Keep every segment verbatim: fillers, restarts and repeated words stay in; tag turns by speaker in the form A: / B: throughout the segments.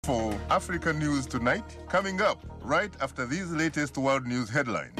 A: For Africa News Tonight, coming up right after these latest world news headlines.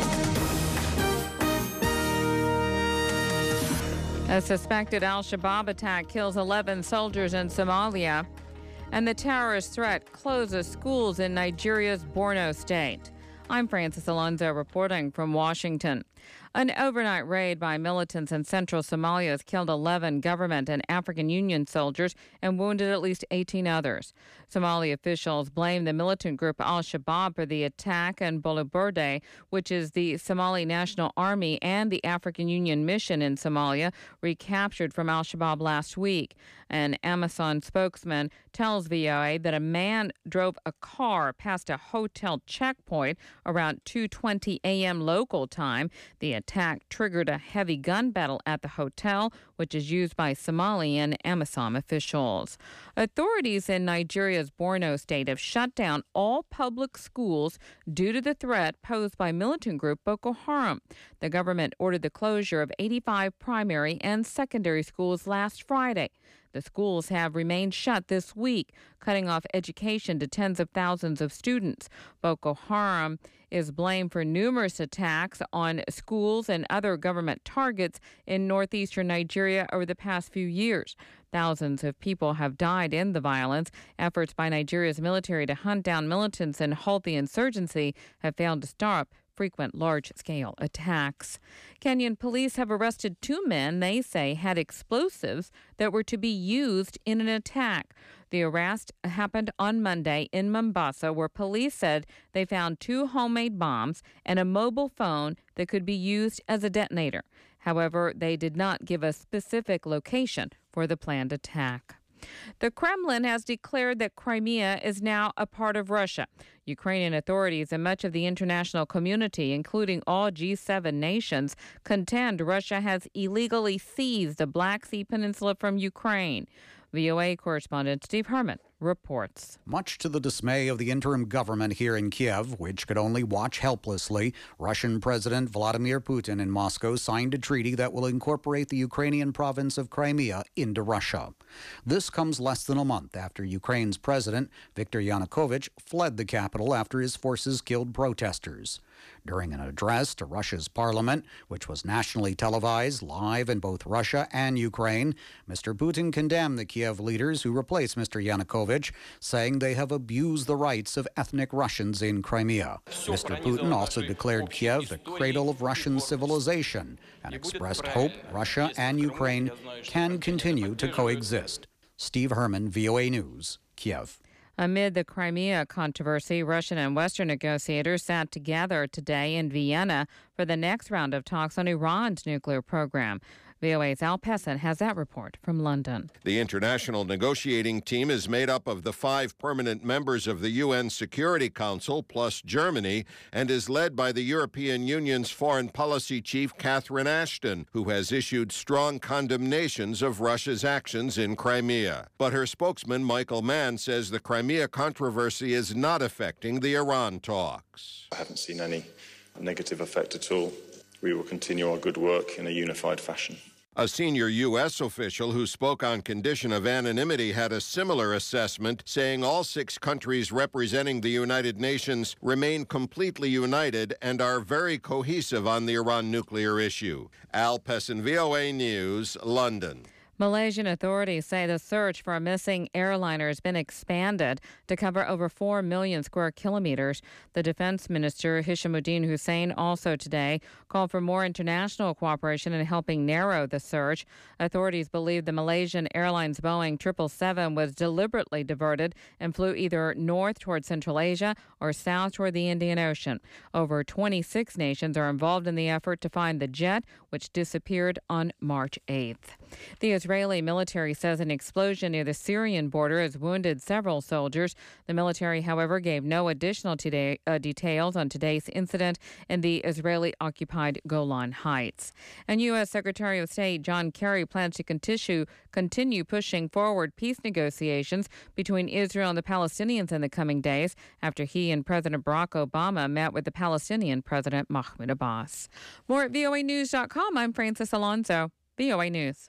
B: A suspected al-Shabaab attack kills eleven soldiers in Somalia, and the terrorist threat closes schools in Nigeria's Borno state. I'm Francis Alonso reporting from Washington. An overnight raid by militants in central Somalia has killed eleven government and African Union soldiers and wounded at least eighteen others. Somali officials blame the militant group al-Shabaab for the attack, and Bulaburde, which is the Somali National Army and the African Union mission in Somalia, recaptured from al-Shabaab last week. An Amazon spokesman tells V O A that a man drove a car past a hotel checkpoint around two twenty a.m. local time. The attack triggered a heavy gun battle at the hotel, which is used by Somali and Amazon officials. Authorities in Nigeria's Borno state have shut down all public schools due to the threat posed by militant group Boko Haram. The government ordered the closure of eighty-five primary and secondary schools last Friday. The schools have remained shut this week, cutting off education to tens of thousands of students. Boko Haram is blamed for numerous attacks on schools and other government targets in northeastern Nigeria over the past few years. Thousands of people have died in the violence. Efforts by Nigeria's military to hunt down militants and halt the insurgency have failed to stop frequent large-scale attacks. Kenyan police have arrested two men they say had explosives that were to be used in an attack. The arrest happened on Monday in Mombasa, where police said they found two homemade bombs and a mobile phone that could be used as a detonator. However, they did not give a specific location for the planned attack. The Kremlin has declared that Crimea is now a part of Russia. Ukrainian authorities and much of the international community, including all G seven nations, contend Russia has illegally seized the Black Sea Peninsula from Ukraine. V O A correspondent Steve Herman reports.
C: Much to the dismay of the interim government here in Kiev, which could only watch helplessly, Russian President Vladimir Putin in Moscow signed a treaty that will incorporate the Ukrainian province of Crimea into Russia. This comes less than a month after Ukraine's president, Viktor Yanukovych, fled the capital after his forces killed protesters. During an address to Russia's parliament, which was nationally televised live in both Russia and Ukraine, Mister Putin condemned the Kiev leaders who replaced Mister Yanukovych, saying they have abused the rights of ethnic Russians in Crimea. Mister Putin also declared Kiev the cradle of Russian civilization and expressed hope Russia and Ukraine can continue to coexist. Steve Herman, V O A News, Kiev.
B: Amid the Crimea controversy, Russian and Western negotiators sat together today in Vienna for the next round of talks on Iran's nuclear program. V O A's Al Pessin has that report from London.
D: The international negotiating team is made up of the five permanent members of the U N Security Council plus Germany and is led by the European Union's foreign policy chief Catherine Ashton, who has issued strong condemnations of Russia's actions in Crimea. But her spokesman Michael Mann says the Crimea controversy is not affecting the Iran talks.
E: I haven't seen any negative effect at all. We will continue our good work in a unified fashion.
D: A senior U S official who spoke on condition of anonymity had a similar assessment, saying all six countries representing the United Nations remain completely united and are very cohesive on the Iran nuclear issue. Al Pessin, V O A News, London.
B: Malaysian authorities say the search for a missing airliner has been expanded to cover over four million square kilometers. The defense minister, Hishamuddin Hussein, also today called for more international cooperation in helping narrow the search. Authorities believe the Malaysian Airlines Boeing triple seven was deliberately diverted and flew either north toward Central Asia or south toward the Indian Ocean. Over twenty-six nations are involved in the effort to find the jet, which disappeared on March eighth. The Israeli military says an explosion near the Syrian border has wounded several soldiers. The military, however, gave no additional today, uh, details on today's incident in the Israeli-occupied Golan Heights. And U S. Secretary of State John Kerry plans to continue, continue pushing forward peace negotiations between Israel and the Palestinians in the coming days after he and President Barack Obama met with the Palestinian President Mahmoud Abbas. More at V O A news dot com. I'm Francis Alonso, V O A News.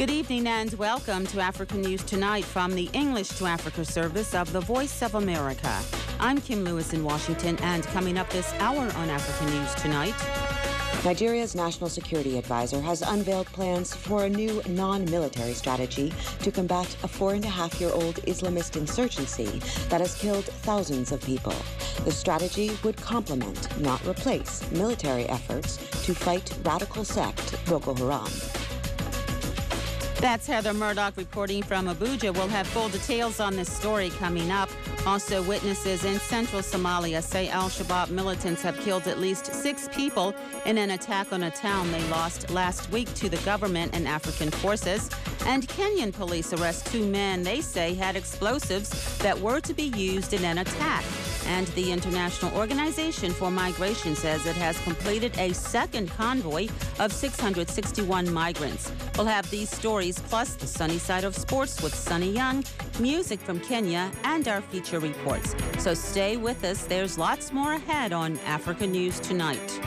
F: Good evening and welcome to Africa News Tonight from the English to Africa service of the Voice of America. I'm Kim Lewis in Washington, and coming up this hour on Africa News Tonight.
G: Nigeria's national security advisor has unveiled plans for a new non-military strategy to combat a four-and-a-half-year-old Islamist insurgency that has killed thousands of people. The strategy would complement, not replace, military efforts to fight radical sect Boko Haram.
F: That's Heather Murdoch reporting from Abuja. We'll have full details on this story coming up. Also, witnesses in central Somalia say al-Shabaab militants have killed at least six people in an attack on a town they lost last week to the government and African forces. And Kenyan police arrest two men they say had explosives that were to be used in an attack. And the International Organization for Migration says it has completed a second convoy of six hundred sixty-one migrants. We'll have these stories plus the sunny side of sports with Sunny Young, music from Kenya, and our feature reports. So stay with us. There's lots more ahead on Africa News Tonight.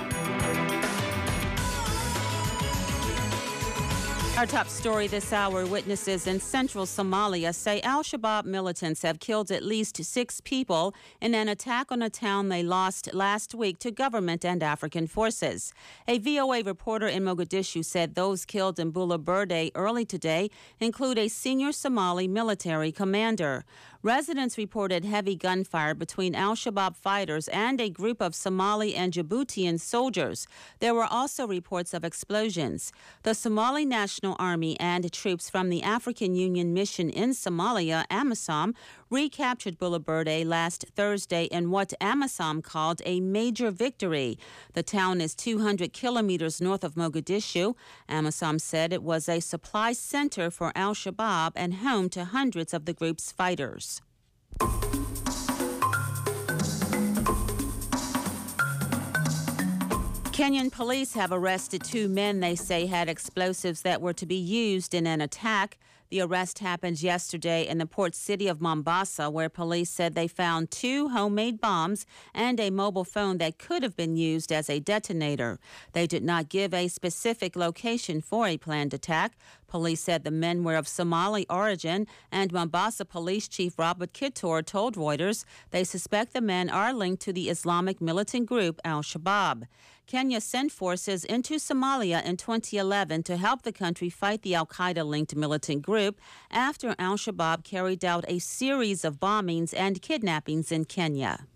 F: Our top story this hour, witnesses in central Somalia say al-Shabaab militants have killed at least six people in an attack on a town they lost last week to government and African forces. A V O A reporter in Mogadishu said those killed in Bula Burde early today include a senior Somali military commander. Residents reported heavy gunfire between al-Shabaab fighters and a group of Somali and Djiboutian soldiers. There were also reports of explosions. The Somali National Army and troops from the African Union mission in Somalia, AMISOM, recaptured Bula Burde last Thursday in what AMISOM called a major victory. The town is two hundred kilometers north of Mogadishu. AMISOM said it was a supply center for al-Shabaab and home to hundreds of the group's fighters. Kenyan police have arrested two men they say had explosives that were to be used in an attack. The arrest happened yesterday in the port city of Mombasa, where police said they found two homemade bombs and a mobile phone that could have been used as a detonator. They did not give a specific location for a planned attack. Police said the men were of Somali origin, and Mombasa Police Chief Robert Kittor told Reuters they suspect the men are linked to the Islamic militant group al-Shabaab. Kenya sent forces into Somalia in twenty eleven to help the country fight the al-Qaeda-linked militant group after al-Shabaab carried out a series of bombings and kidnappings in Kenya.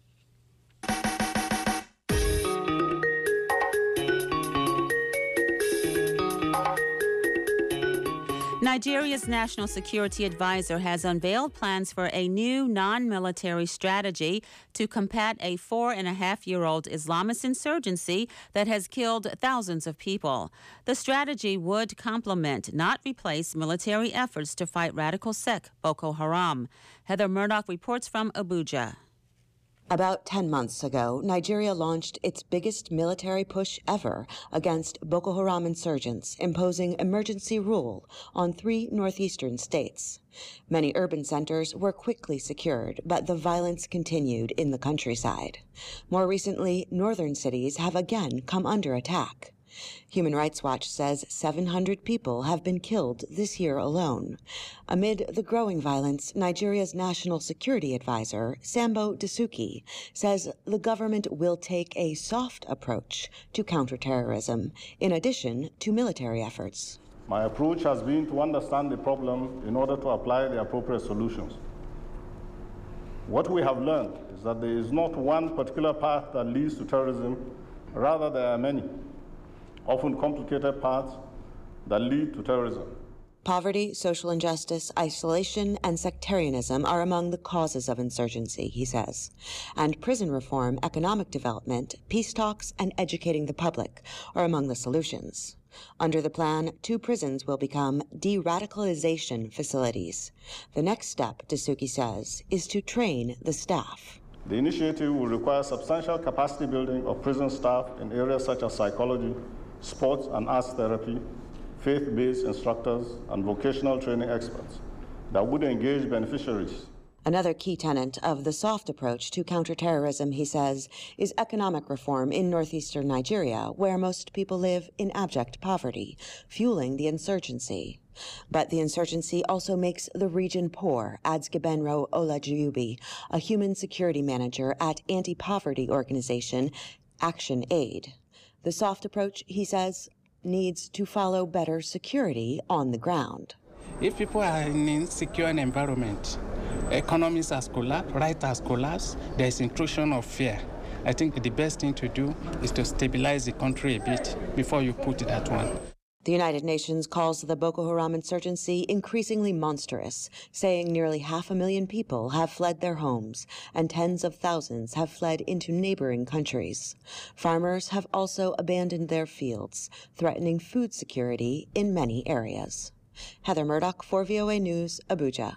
F: Nigeria's national security advisor has unveiled plans for a new non-military strategy to combat a four-and-a-half-year-old Islamist insurgency that has killed thousands of people. The strategy would complement, not replace, military efforts to fight radical sect Boko Haram. Heather Murdoch reports from Abuja.
G: About ten months ago, Nigeria launched its biggest military push ever against Boko Haram insurgents, imposing emergency rule on three northeastern states. Many urban centers were quickly secured, but the violence continued in the countryside. More recently, northern cities have again come under attack. Human Rights Watch says seven hundred people have been killed this year alone. Amid the growing violence, Nigeria's national security advisor, Sambo Dasuki, says the government will take a soft approach to counterterrorism, in addition to military efforts.
H: My approach has been to understand the problem in order to apply the appropriate solutions. What we have learned is that there is not one particular path that leads to terrorism, rather there are many, often complicated paths that lead to terrorism.
G: Poverty, social injustice, isolation, and sectarianism are among the causes of insurgency, he says. And prison reform, economic development, peace talks, and educating the public are among the solutions. Under the plan, two prisons will become de-radicalization facilities. The next step, Dasuki says, is to train the staff.
H: The initiative will require substantial capacity building of prison staff in areas such as psychology, sports and arts therapy, faith-based instructors, and vocational training experts that would engage beneficiaries.
G: Another key tenet of the soft approach to counterterrorism, he says, is economic reform in northeastern Nigeria, where most people live in abject poverty, fueling the insurgency. But the insurgency also makes the region poor, adds Gibenro Olajubi, a human security manager at anti-poverty organization Action Aid. The soft approach, he says, needs to follow better security on the ground.
I: If people are in an insecure environment, economies has collapsed, right has collapsed, there's intrusion of fear. I think the best thing to do is to stabilize the country a bit before you put that one.
G: The United Nations calls the Boko Haram insurgency increasingly monstrous, saying nearly half a million people have fled their homes and tens of thousands have fled into neighboring countries. Farmers have also abandoned their fields, threatening food security in many areas. Heather Murdoch for V O A News, Abuja.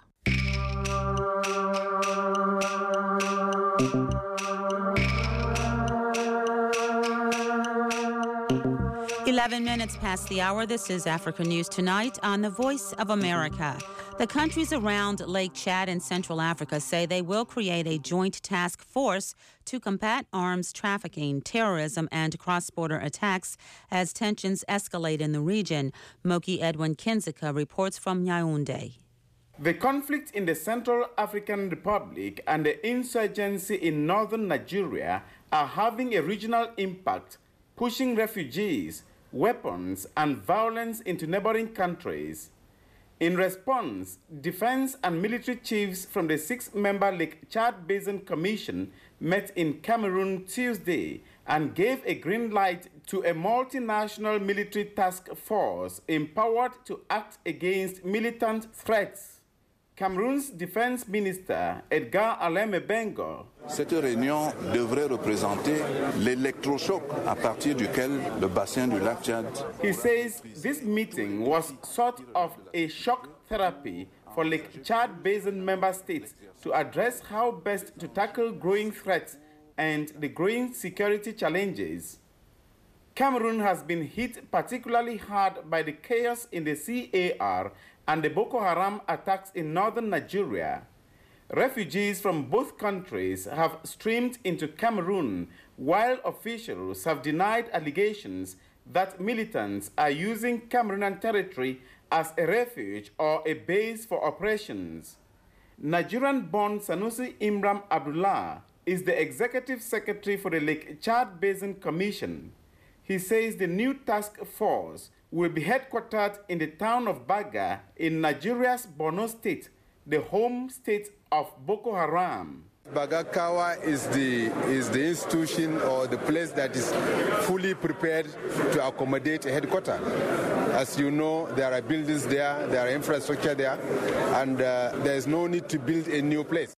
F: eleven minutes past the hour. This is Africa News Tonight on the Voice of America. The countries around Lake Chad in Central Africa say they will create a joint task force to combat arms trafficking, terrorism, and cross-border attacks as tensions escalate in the region. Moki Edwin Kinzeka reports from Yaoundé.
J: The conflict in the Central African Republic and the insurgency in northern Nigeria are having a regional impact, pushing refugees, weapons, and violence into neighboring countries. In response, defense and military chiefs from the six-member Lake Chad Basin Commission met in Cameroon Tuesday and gave a green light to a multinational military task force empowered to act against militant threats. Cameroon's Defense Minister, Edgar Alain Bengo.
K: Cette réunion devrait représenter l'électrochoc à partir duquel le bassin du lac Tchad.
J: He says this meeting was sort of a shock therapy for Lake Chad Basin member states to address how best to tackle growing threats and the growing security challenges. Cameroon has been hit particularly hard by the chaos in the C A R and the Boko Haram attacks in northern Nigeria. Refugees from both countries have streamed into Cameroon, while officials have denied allegations that militants are using Cameroonian territory as a refuge or a base for operations. Nigerian-born Sanusi Imram Abdullah is the executive secretary for the Lake Chad Basin Commission. He says the new task force will be headquartered in the town of Baga in Nigeria's Borno State, the home state of Boko Haram.
L: Bagakawa is the is the institution or the place that is fully prepared to accommodate a headquarters. As you know, there are buildings there, there are infrastructure there, and uh, there is no need to build a new place.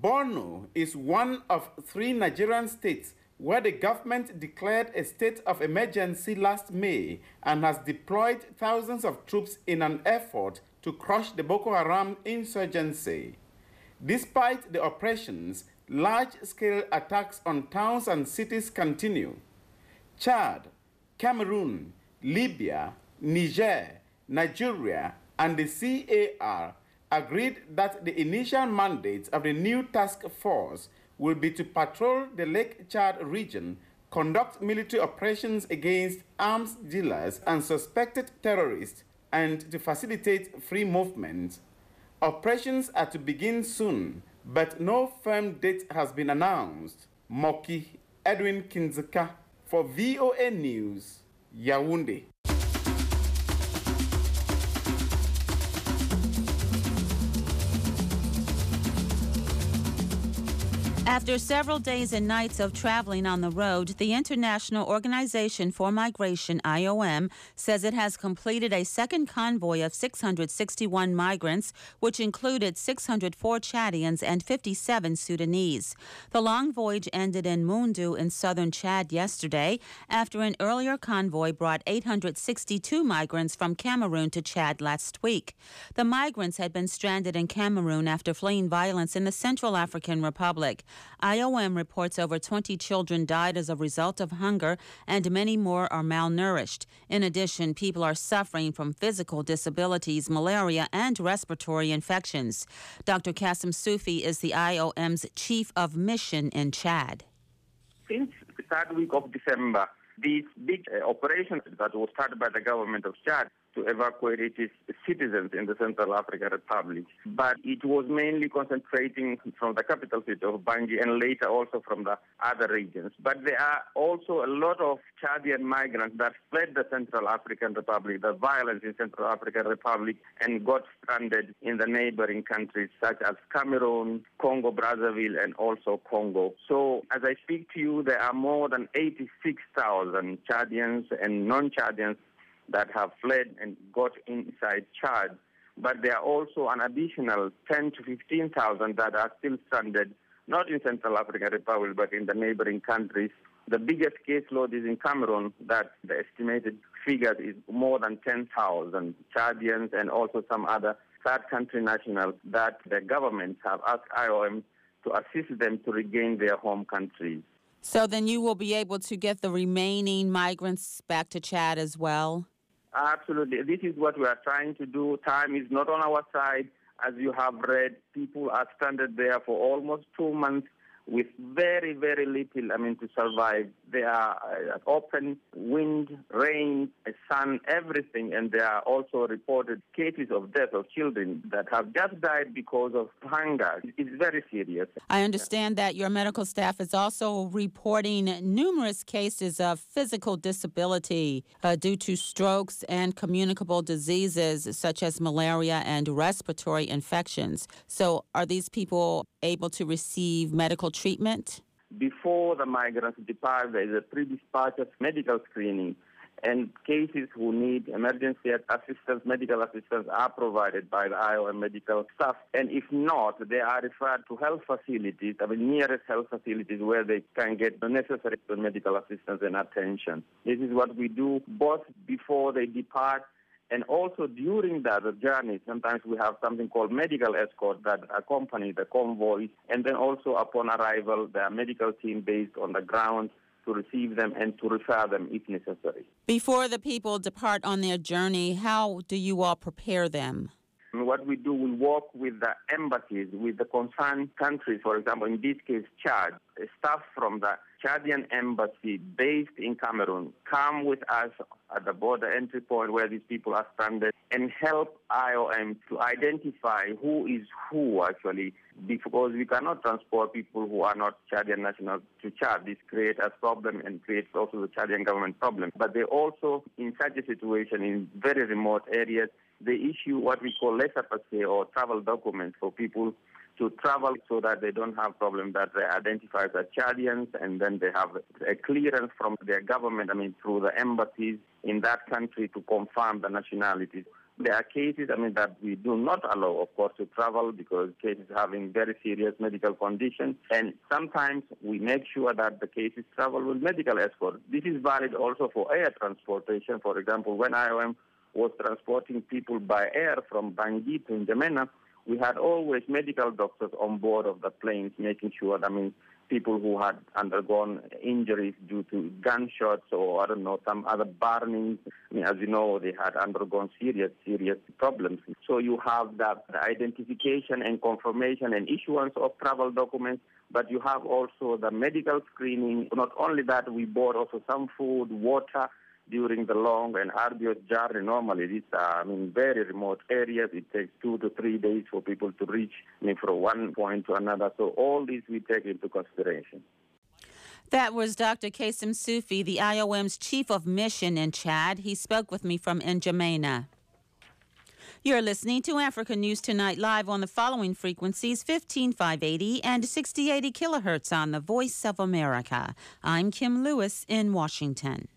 J: Borno is one of three Nigerian states where the government declared a state of emergency last May and has deployed thousands of troops in an effort to crush the Boko Haram insurgency. Despite the operations, large-scale attacks on towns and cities continue. Chad, Cameroon, Libya, Niger, Nigeria, and the C A R agreed that the initial mandate of the new task force will be to patrol the Lake Chad region, conduct military operations against arms dealers and suspected terrorists, and to facilitate free movement. Operations are to begin soon, but no firm date has been announced. Moki Edwin Kinzeka for V O A News, Yaoundé.
F: After several days and nights of traveling on the road, the International Organization for Migration, I O M, says it has completed a second convoy of six hundred sixty-one migrants, which included six hundred four Chadians and fifty-seven Sudanese. The long voyage ended in Moundou in southern Chad yesterday, after an earlier convoy brought eight hundred sixty-two migrants from Cameroon to Chad last week. The migrants had been stranded in Cameroon after fleeing violence in the Central African Republic. I O M reports over twenty children died as a result of hunger and many more are malnourished. In addition, people are suffering from physical disabilities, malaria, and respiratory infections. Doctor Kassim Sufi is the I O M's chief of mission in Chad.
M: Since the third week of December, this big uh, operation that was started by the government of Chad to evacuate its citizens in the Central African Republic. But it was mainly concentrating from the capital city of Bangui and later also from the other regions. But there are also a lot of Chadian migrants that fled the Central African Republic, the violence in Central African Republic, and got stranded in the neighboring countries such as Cameroon, Congo, Brazzaville, and also Congo. So as I speak to you, there are more than eighty-six thousand Chadians and non-Chadians that have fled and got inside Chad. But there are also an additional ten to fifteen thousand that are still stranded, not in Central African Republic, but in the neighboring countries. The biggest caseload is in Cameroon, that the estimated figure is more than ten thousand Chadians and also some other third country nationals that the governments have asked I O M to assist them to regain their home countries.
F: So then you will be able to get the remaining migrants back to Chad as well?
M: Absolutely. This is what we are trying to do. Time is not on our side. As you have read, people are stranded there for almost two months with very, very little, I mean, to survive. There are uh, open wind, rain, sun, everything, and there are also reported cases of death of children that have just died because of hunger. It's very serious.
F: I understand that your medical staff is also reporting numerous cases of physical disability uh, due to strokes and communicable diseases such as malaria and respiratory infections. So are these people able to receive medical treatment?
M: Before the migrants depart, there is a pre-dispatch medical screening, and cases who need emergency assistance, medical assistance, are provided by the I O M medical staff. And if not, they are referred to health facilities, I mean, nearest health facilities where they can get the necessary medical assistance and attention. This is what we do both before they depart and also during the journey. Sometimes we have something called medical escort that accompany the convoy, and then also upon arrival, the medical team based on the ground to receive them and to refer them if necessary.
F: Before the people depart on their journey, how do you all prepare them?
M: What we do, we work with the embassies, with the concerned countries. For example, in this case, Chad. Staff from the Chadian embassy based in Cameroon come with us at the border entry point where these people are stranded and help I O M to identify who is who, actually, because we cannot transport people who are not Chadian nationals to Chad. This creates a problem and creates also the Chadian government problem. But they also, in such a situation, in very remote areas, they issue what we call laissez-passer or travel documents for people to travel so that they don't have problem that they identify as Chadians, and then they have a clearance from their government, I mean, through the embassies in that country to confirm the nationalities. There are cases, I mean, that we do not allow, of course, to travel because cases having very serious medical conditions, and sometimes we make sure that the cases travel with medical escort. This is valid also for air transportation. For example, when I O M was transporting people by air from Bangui to N'Djamena, we had always medical doctors on board of the planes, making sure, I mean, people who had undergone injuries due to gunshots or, I don't know, some other burnings. I mean, as you know, they had undergone serious, serious problems. So you have that the identification and confirmation and issuance of travel documents, but you have also the medical screening. Not only that, we bought also some food, water, during the long and arduous journey. Normally, these are, I mean, very remote areas. It takes two to three days for people to reach, I mean, from one point to another. So all these we take into consideration.
F: That was Doctor Kassim Sufi, the I O M's chief of mission in Chad. He spoke with me from N'Djamena. You're listening to Africa News Tonight live on the following frequencies: fifteen five eighty and sixty eighty kilohertz on the Voice of America. I'm Kim Lewis in Washington.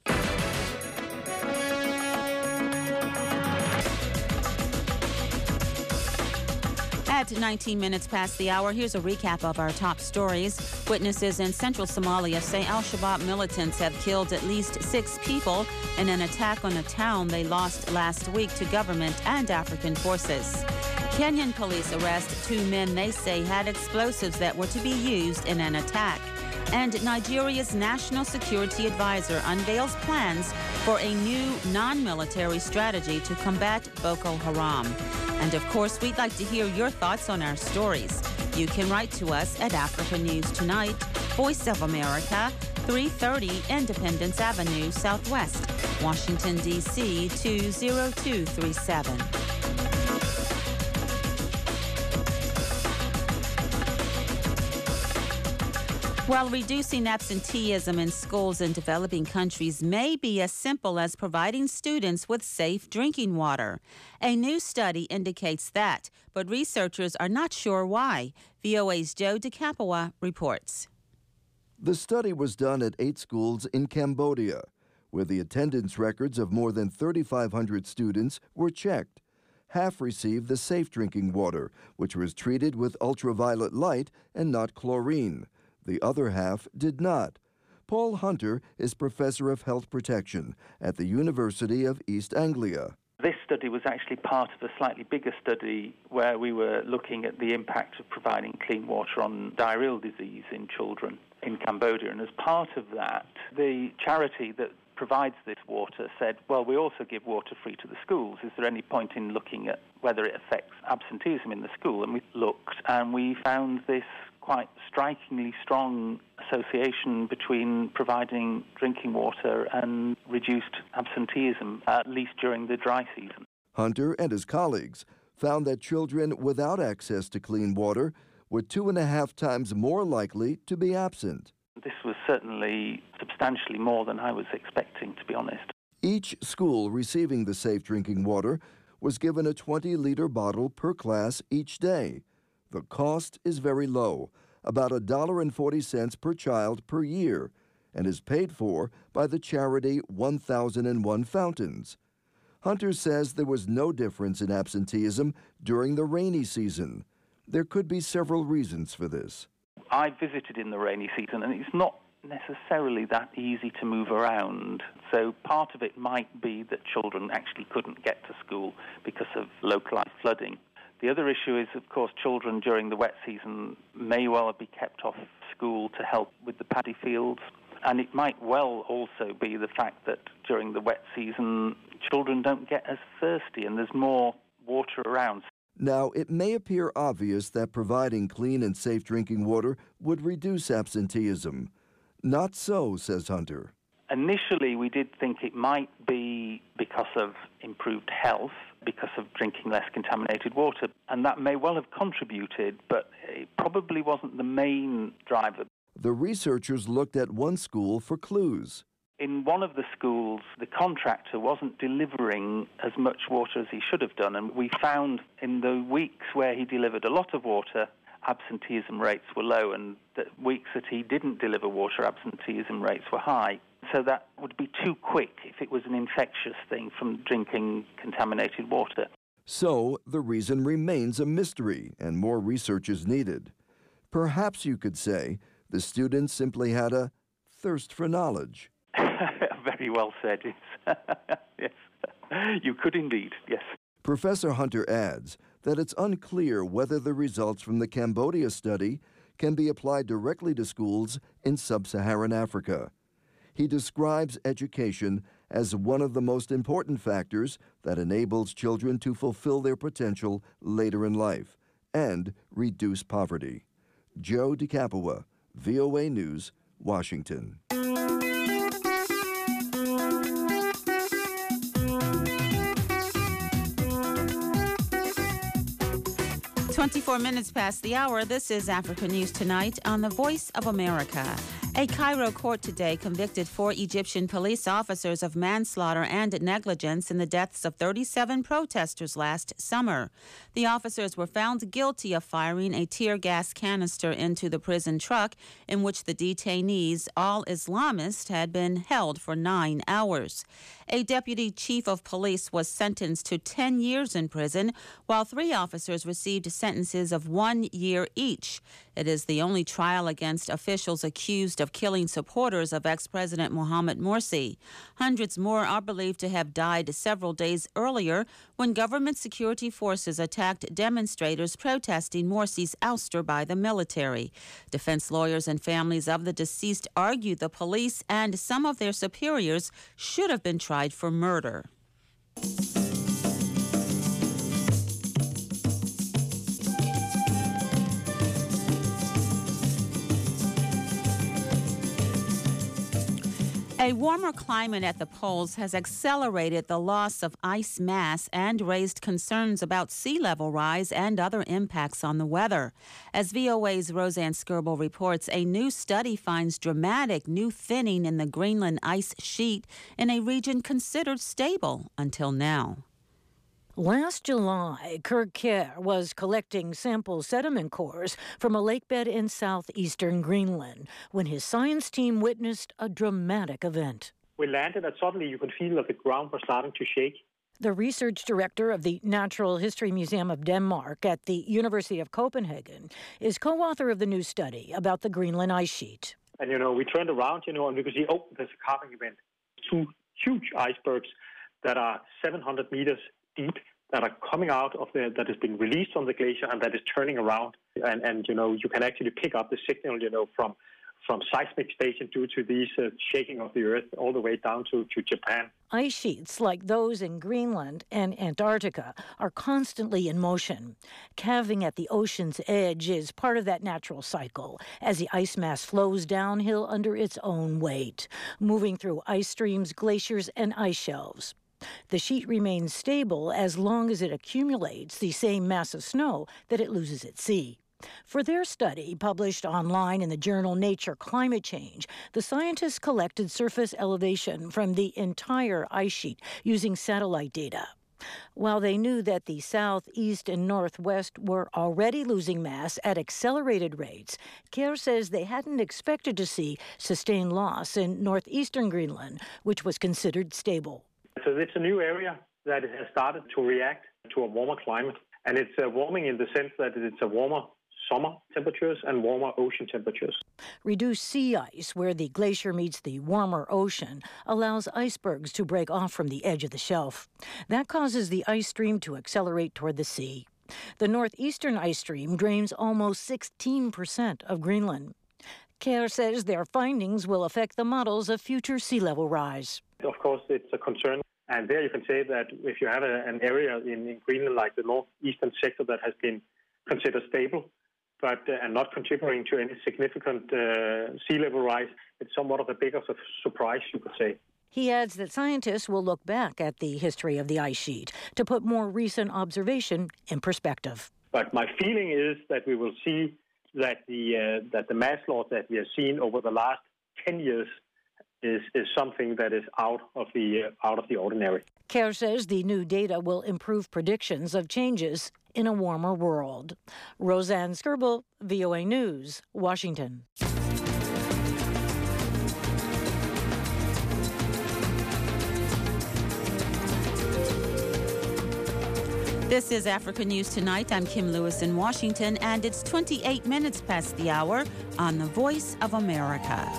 F: At nineteen minutes past the hour, here's a recap of our top stories. Witnesses in central Somalia say al-Shabaab militants have killed at least six people in an attack on a town they lost last week to government and African forces. Kenyan police arrest two men they say had explosives that were to be used in an attack. And Nigeria's national security advisor unveils plans for a new non-military strategy to combat Boko Haram. And of course, we'd like to hear your thoughts on our stories. You can write to us at Africa News Tonight, Voice of America, three thirty Independence Avenue, Southwest, Washington, D C two zero two three seven. While reducing absenteeism in schools in developing countries may be as simple as providing students with safe drinking water, a new study indicates that, but researchers are not sure why. V O A's Joe DeCapua reports.
N: The study was done at eight schools in Cambodia, where the attendance records of more than thirty-five hundred students were checked. Half received the safe drinking water, which was treated with ultraviolet light and not chlorine. The other half did not. Paul Hunter is professor of health protection at the University of East Anglia.
O: This study was actually part of a slightly bigger study where we were looking at the impact of providing clean water on diarrheal disease in children in Cambodia. And as part of that, the charity that provides this water said, well, we also give water free to the schools. Is there any point in looking at whether it affects absenteeism in the school? And we looked and we found this quite strikingly strong association between providing drinking water and reduced absenteeism, at least during the dry season.
N: Hunter and his colleagues found that children without access to clean water were two and a half times more likely to be absent.
O: This was certainly substantially more than I was expecting, to be honest.
N: Each school receiving the safe drinking water was given a twenty-liter bottle per class each day. The cost is very low, about one dollar and forty cents per child per year, and is paid for by the charity one thousand one Fountains. Hunter says there was no difference in absenteeism during the rainy season. There could be several reasons for this.
O: I visited in the rainy season, and it's not necessarily that easy to move around. So part of it might be that children actually couldn't get to school because of localized flooding. The other issue is, of course, children during the wet season may well be kept off school to help with the paddy fields. And it might well also be the fact that during the wet season, children don't get as thirsty and there's more water around.
N: Now, it may appear obvious that providing clean and safe drinking water would reduce absenteeism. Not so, says Hunter.
O: Initially, we did think it might be because of improved health, because of drinking less contaminated water, and that may well have contributed, but it probably wasn't the main driver.
N: The researchers looked at one school for clues.
O: In one of the schools, the contractor wasn't delivering as much water as he should have done, and we found in the weeks where he delivered a lot of water, absenteeism rates were low, and the weeks that he didn't deliver water, absenteeism rates were high. So that would be too quick if it was an infectious thing from drinking contaminated water.
N: So the reason remains a mystery, and more research is needed. Perhaps you could say the students simply had a thirst for knowledge.
O: Very well said. Yes, you could indeed, yes.
N: Professor Hunter adds that it's unclear whether the results from the Cambodia study can be applied directly to schools in sub-Saharan Africa. He describes education as one of the most important factors that enables children to fulfill their potential later in life and reduce poverty. Joe DeCapua, V O A News, Washington.
F: twenty-four minutes past the hour. This is Africa News Tonight on the Voice of America. A Cairo court today convicted four Egyptian police officers of manslaughter and negligence in the deaths of thirty-seven protesters last summer. The officers were found guilty of firing a tear gas canister into the prison truck in which the detainees, all Islamists, had been held for nine hours. A deputy chief of police was sentenced to ten years in prison, while three officers received sentences of one year each. It is the only trial against officials accused of of killing supporters of ex-President Mohamed Morsi. Hundreds more are believed to have died several days earlier when government security forces attacked demonstrators protesting Morsi's ouster by the military. Defense lawyers and families of the deceased argue the police and some of their superiors should have been tried for murder. A warmer climate at the poles has accelerated the loss of ice mass and raised concerns about sea level rise and other impacts on the weather. As V O A's Roseanne Skirble reports, a new study finds dramatic new thinning in the Greenland ice sheet in a region considered stable until now.
P: Last July, Kirk Kjær was collecting sample sediment cores from a lakebed in southeastern Greenland when his science team witnessed a dramatic event.
Q: We landed and suddenly you could feel that the ground was starting to shake.
P: The research director of the Natural History Museum of Denmark at the University of Copenhagen is co-author of the new study about the Greenland ice sheet.
Q: And, you know, we turned around, you know, and we could see, oh, there's a carving event. Two huge icebergs that are seven hundred meters deep that are coming out of the, that has been released on the glacier and that is turning around. And, and you know, you can actually pick up the signal, you know, from from seismic stations due to these uh, shaking of the earth all the way down to, to Japan.
P: Ice sheets like those in Greenland and Antarctica are constantly in motion. Calving at the ocean's edge is part of that natural cycle as the ice mass flows downhill under its own weight, moving through ice streams, glaciers, and ice shelves. The sheet remains stable as long as it accumulates the same mass of snow that it loses at sea. For their study, published online in the journal Nature Climate Change, the scientists collected surface elevation from the entire ice sheet using satellite data. While they knew that the south, east, and northwest were already losing mass at accelerated rates, Kjær says they hadn't expected to see sustained loss in northeastern Greenland, which was considered stable.
Q: So it's a new area that has started to react to a warmer climate. And it's uh, warming in the sense that it's a warmer summer temperatures and warmer ocean temperatures.
P: Reduced sea ice, where the glacier meets the warmer ocean, allows icebergs to break off from the edge of the shelf. That causes the ice stream to accelerate toward the sea. The northeastern ice stream drains almost sixteen percent of Greenland. Kjær says their findings will affect the models of future sea level rise.
Q: Of course, it's a concern. And there you can say that if you have a, an area in, in Greenland like the northeastern sector that has been considered stable, but uh, and not contributing to any significant uh, sea level rise, it's somewhat of a bigger surprise, you could say.
P: He adds that scientists will look back at the history of the ice sheet to put more recent observation in perspective.
Q: But my feeling is that we will see that the uh, that the mass loss that we have seen over the last ten years is is something that is out of the uh, out of the ordinary.
P: Kjær says the new data will improve predictions of changes in a warmer world. Roseanne Skirble, V O A News, Washington.
F: This is Africa News Tonight. I'm Kim Lewis in Washington, and it's twenty-eight minutes past the hour on the Voice of America.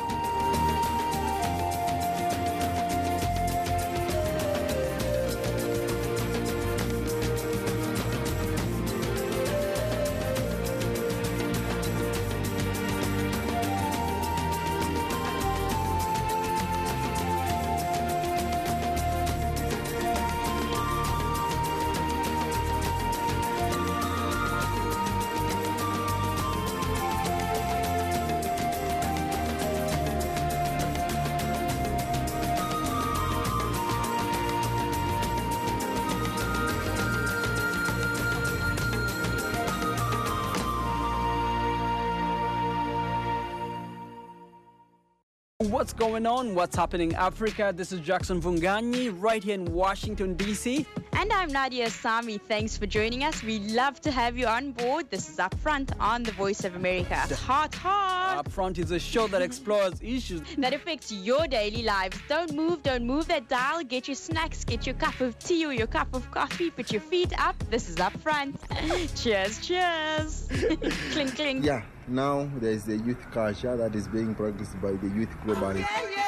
R: What's going on? What's happening in Africa? This is Jackson Vunganyi right here in Washington, D C.
S: And I'm Nadia Sami. Thanks for joining us. We love to have you on board. This is Upfront on the Voice of America. Hot, hot.
R: Upfront is a show that explores issues
S: that affects your daily lives. Don't move, don't move that dial. Get your snacks, get your cup of tea or your cup of coffee. Put your feet up. This is Upfront. Cheers, cheers. Clink, clink.
T: Yeah. Now there is the youth culture that is being practiced by the youth globally.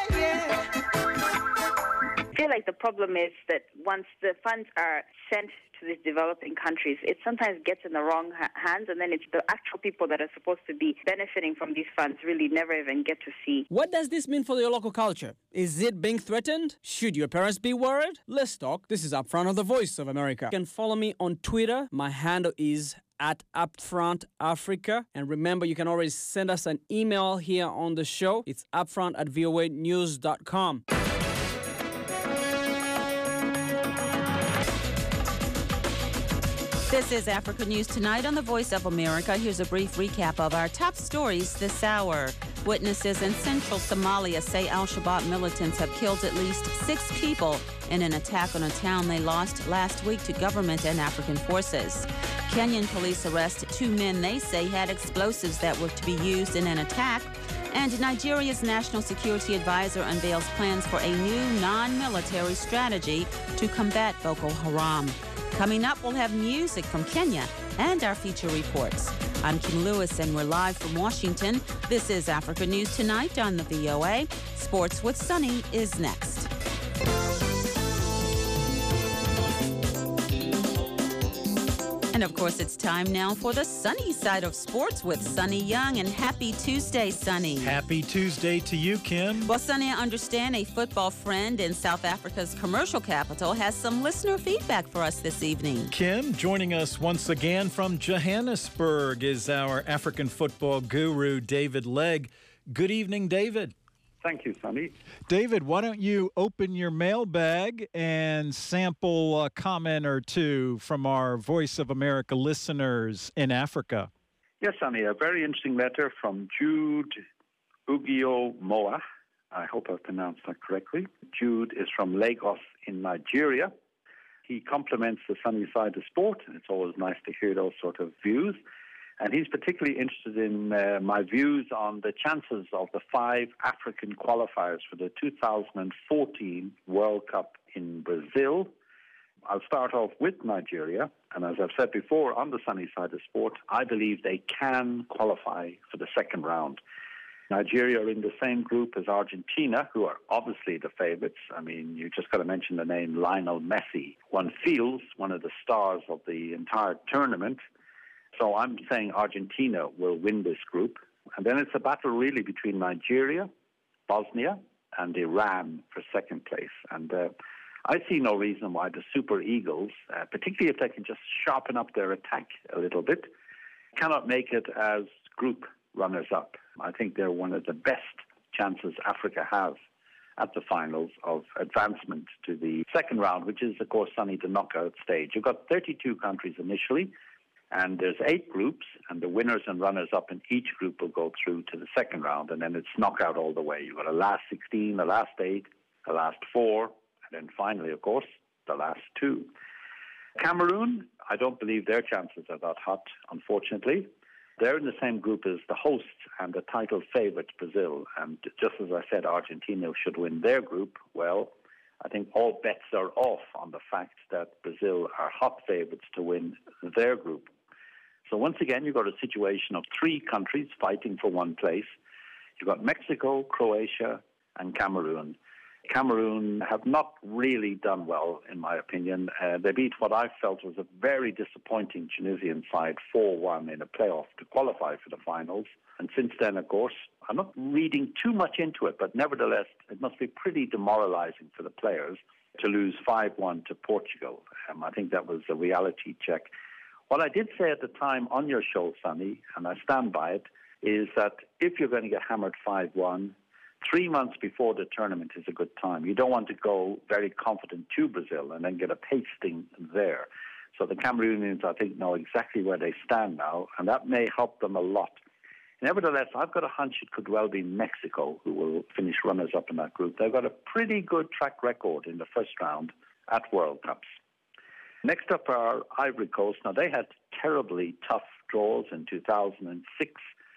U: I feel like the problem is that once the funds are sent to these developing countries, it sometimes gets in the wrong ha- hands, and then it's the actual people that are supposed to be benefiting from these funds really never even get to see.
R: What does this mean for your local culture? Is it being threatened? Should your parents be worried? Let's talk. This is Upfront on the Voice of America. You can follow me on Twitter. My handle is at Upfront Africa. And remember, you can always send us an email here on the show. It's upfront at v o a news dot com.
F: This is Africa News Tonight on the Voice of America. Here's a brief recap of our top stories this hour. Witnesses in central Somalia say al-Shabaab militants have killed at least six people in an attack on a town they lost last week to government and African forces. Kenyan police arrest two men they say had explosives that were to be used in an attack. And Nigeria's national security advisor unveils plans for a new non-military strategy to combat Boko Haram. Coming up, we'll have music from Kenya and our feature reports. I'm Kim Lewis, and we're live from Washington. This is Africa News Tonight on the V O A. Sports with Sunny is next. And of course, it's time now for the sunny side of sports with Sunny Young. And happy Tuesday, Sunny.
V: Happy Tuesday to you, Kim.
F: Well, Sunny, I understand a football friend in South Africa's commercial capital has some listener feedback for us this evening.
V: Kim, joining us once again from Johannesburg is our African football guru, David Legg. Good evening, David.
W: Thank you, Sonny.
V: David, why don't you open your mailbag and sample a comment or two from our Voice of America listeners in Africa?
W: Yes, Sonny, a very interesting letter from Jude Ugio Moa. I hope I pronounced that correctly. Jude is from Lagos in Nigeria. He compliments the sunny side of sport, and it's always nice to hear those sort of views. And he's particularly interested in uh, my views on the chances of the five African qualifiers for the two thousand fourteen World Cup in Brazil. I'll start off with Nigeria. And as I've said before, on the sunny side of sport, I believe they can qualify for the second round. Nigeria are in the same group as Argentina, who are obviously the favorites. I mean, you just got to mention the name Lionel Messi. One feels one of the stars of the entire tournament. So I'm saying Argentina will win this group. And then it's a battle really between Nigeria, Bosnia, and Iran for second place. And uh, I see no reason why the Super Eagles, uh, particularly if they can just sharpen up their attack a little bit, cannot make it as group runners-up. I think they're one of the best chances Africa has at the finals of advancement to the second round, which is, of course, Sunny, the knockout stage. You've got thirty-two countries initially, and there's eight groups, and the winners and runners-up in each group will go through to the second round, and then it's knockout all the way. You've got a last sixteen, a last eight, a last four, and then finally, of course, the last two. Cameroon, I don't believe their chances are that hot, unfortunately. They're in the same group as the hosts and the title favourite, Brazil. And just as I said, Argentina should win their group. Well, I think all bets are off on the fact that Brazil are hot favourites to win their group. So once again, you've got a situation of three countries fighting for one place. You've got Mexico, Croatia, and Cameroon. Cameroon have not really done well, in my opinion. Uh, they beat what I felt was a very disappointing Tunisian side four one in a playoff to qualify for the finals. And since then, of course, I'm not reading too much into it, but nevertheless, it must be pretty demoralizing for the players to lose five one to Portugal. Um, I think that was a reality check. What I did say at the time on your show, Sonny, and I stand by it, is that if you're going to get hammered five one, three months before the tournament is a good time. You don't want to go very confident to Brazil and then get a pasting there. So the Cameroonians, I think, know exactly where they stand now, and that may help them a lot. Nevertheless, I've got a hunch it could well be Mexico who will finish runners-up in that group. They've got a pretty good track record in the first round at World Cups. Next up are Ivory Coast. Now, they had terribly tough draws in two thousand six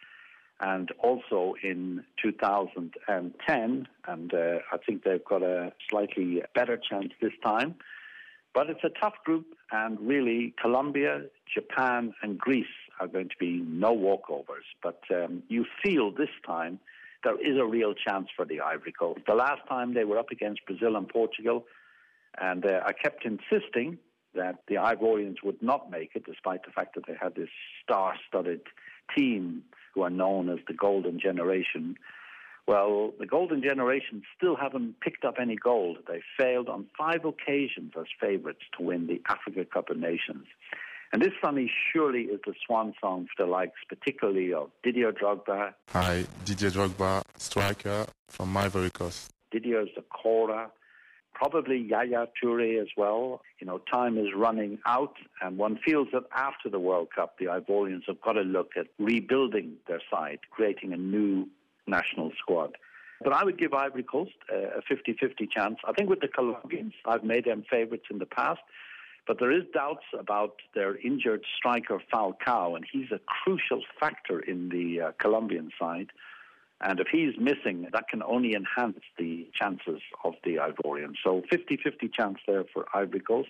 W: and also in two thousand ten, and uh, I think they've got a slightly better chance this time. But it's a tough group, and really Colombia, Japan, and Greece are going to be no walkovers. But um, you feel this time there is a real chance for the Ivory Coast. The last time they were up against Brazil and Portugal, and uh, I kept insisting that the Ivorians would not make it, despite the fact that they had this star-studded team who are known as the Golden Generation. Well, the Golden Generation still haven't picked up any gold. They failed on five occasions as favourites to win the Africa Cup of Nations. And this, Sonny, surely is the swan song for the likes, particularly of Didier Drogba.
A: Hi, Didier Drogba, striker from Ivory Coast.
W: Didier Zakora, probably Yaya Toure as well. You know, time is running out, and one feels that after the World Cup, the Ivorians have got to look at rebuilding their side, creating a new national squad. But I would give Ivory Coast a fifty-fifty chance. I think with the Colombians, I've made them favourites in the past, but there is doubts about their injured striker Falcao, and he's a crucial factor in the uh, Colombian side. And if he's missing, that can only enhance the chances of the Ivorians. So fifty-fifty chance there for Ivory Coast.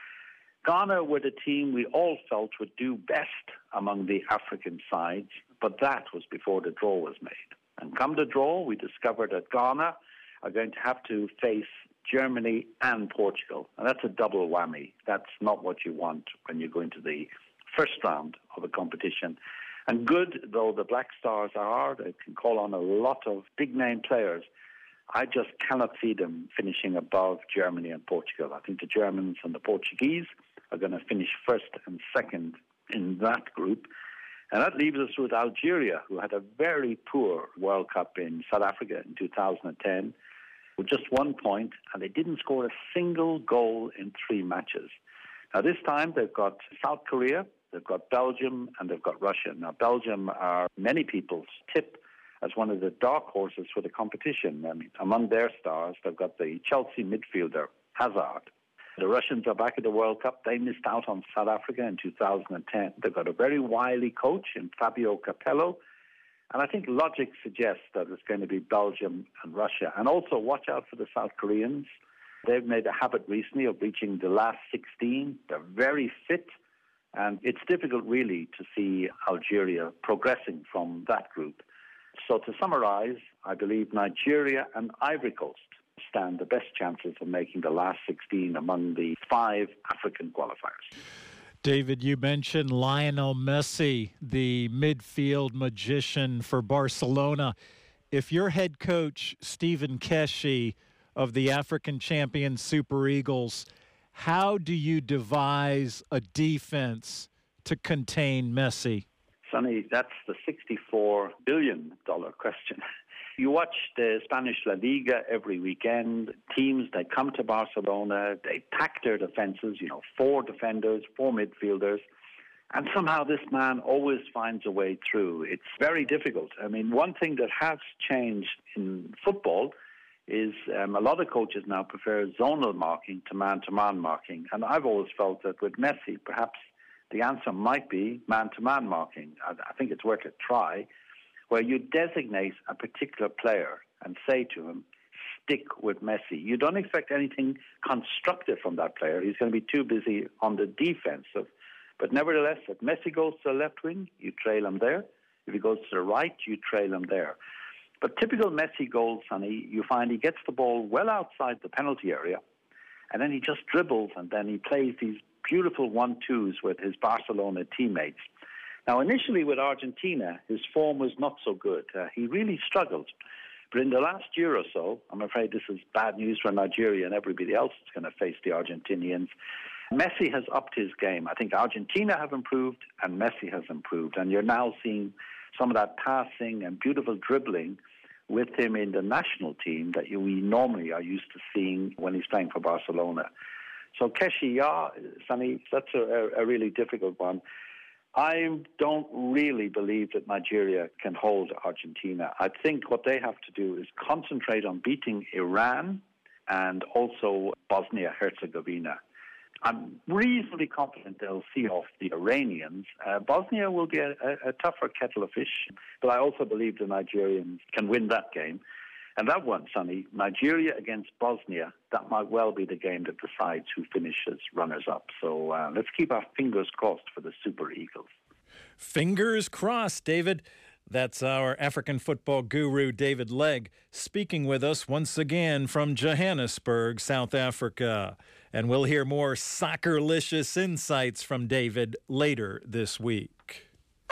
W: Ghana were the team we all felt would do best among the African sides, but that was before the draw was made. And come the draw, we discovered that Ghana are going to have to face Germany and Portugal. And that's a double whammy. That's not what you want when you go into the first round of a competition. And good though the Black Stars are, they can call on a lot of big-name players. I just cannot see them finishing above Germany and Portugal. I think the Germans and the Portuguese are going to finish first and second in that group. And that leaves us with Algeria, who had a very poor World Cup in South Africa in two thousand ten, with just one point, and they didn't score a single goal in three matches. Now, this time they've got South Korea, they've got Belgium, and they've got Russia. Now, Belgium are many people's tip as one of the dark horses for the competition. I mean, among their stars, they've got the Chelsea midfielder, Hazard. The Russians are back at the World Cup. They missed out on South Africa in two thousand ten. They've got a very wily coach in Fabio Capello. And I think logic suggests that it's going to be Belgium and Russia. And also watch out for the South Koreans. They've made a habit recently of reaching the last sixteen. They're very fit. And it's difficult, really, to see Algeria progressing from that group. So to summarize, I believe Nigeria and Ivory Coast stand the best chances of making the last sixteen among the five African qualifiers.
V: David, you mentioned Lionel Messi, the midfield magician for Barcelona. If you're head coach Stephen Keshi of the African champion Super Eagles, how do you devise a defense to contain Messi?
W: Sonny, that's the sixty-four billion dollars question. You watch the Spanish La Liga every weekend. Teams, they come to Barcelona, they pack their defenses, you know, four defenders, four midfielders, and somehow this man always finds a way through. It's very difficult. I mean, one thing that has changed in football is um, a lot of coaches now prefer zonal marking to man-to-man marking, and I've always felt that with Messi, perhaps the answer might be man-to-man marking. I, I think it's worth a try, where you designate a particular player and say to him, stick with Messi. You don't expect anything constructive from that player. He's going to be too busy on the defensive. But nevertheless, if Messi goes to the left wing, you trail him there. If he goes to the right, you trail him there. But typical Messi goals, Sonny, you find he gets the ball well outside the penalty area, and then he just dribbles, and then he plays these beautiful one-twos with his Barcelona teammates. Now, initially with Argentina, his form was not so good. Uh, he really struggled. But in the last year or so, I'm afraid this is bad news for Nigeria and everybody else that's going to face the Argentinians. Messi has upped his game. I think Argentina have improved and Messi has improved. And you're now seeing some of that passing and beautiful dribbling with him in the national team that you, we normally are used to seeing when he's playing for Barcelona. So Keshi, yeah, Sonny, that's a, a really difficult one. I don't really believe that Nigeria can hold Argentina. I think what they have to do is concentrate on beating Iran and also Bosnia-Herzegovina. I'm reasonably confident they'll see off the Iranians. Uh, Bosnia will be a, a, a tougher kettle of fish, but I also believe the Nigerians can win that game. And that one, Sonny, Nigeria against Bosnia, that might well be the game that decides who finishes runners-up. So uh, let's keep our fingers crossed for the Super Eagles.
C: Fingers crossed, David. That's our African football guru, David Legg, speaking with us once again from Johannesburg, South Africa. And we'll hear more soccerlicious insights from David later this week.